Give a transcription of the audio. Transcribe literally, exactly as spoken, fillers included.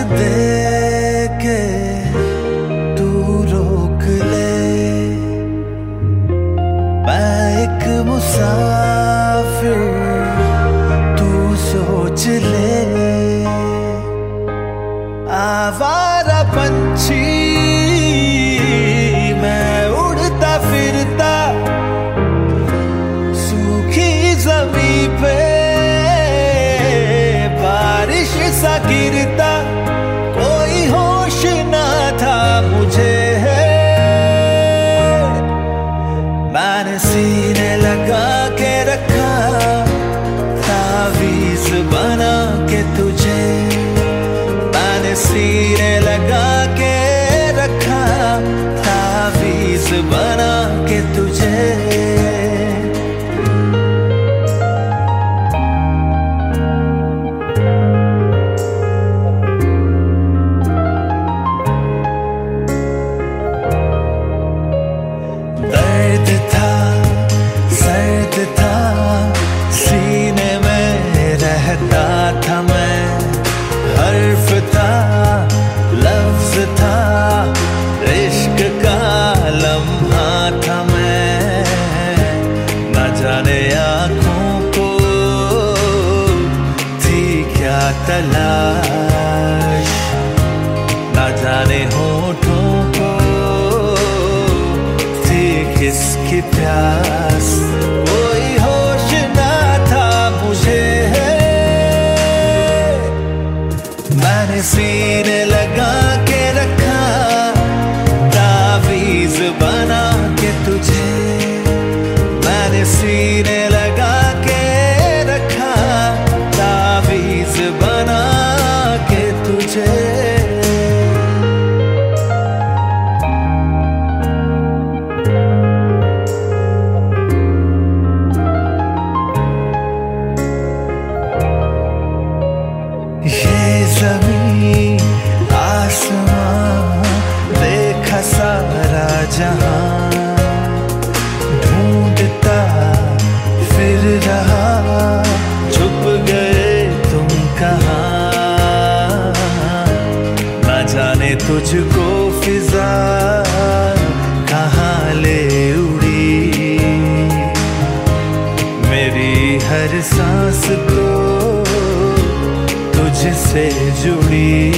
दे के तू रोक ले, मैं एक मुसाफिर तू सोच ले। आवारा पंछी मैं उड़ता फिरता सूखी जमीन पे बारिश सा गिरता, कोई होश ना था मुझे है। मैंने सीने लगा के रखा तावीज़ बना के तुझे, मैंने सीने लगा के रखा तावीज़ बना के तुझे। दर्द था सर्द था सीने में रहता था मैं, हर्फ था लफ्ज था इश्क का लम्हा था मैं। न जाने आँखों को थी क्या तलाश, न जाने होठों को थी किसकी प्यास, कोई होश ना था मुझे है। मैंने सीने लगा के रखा तावीज़ बना के तुझे, मैंने सीने लगा के रखा तावीज़ बना के तुझे। ये ज़मीं आसमां देखा सारा जहां, ढूंढता फिर रहा छुप गए तुम कहाँ। न जाने तुझको फिजा कहाँ ले उड़ी, मेरी हर सांस को तुझसे जुड़ी।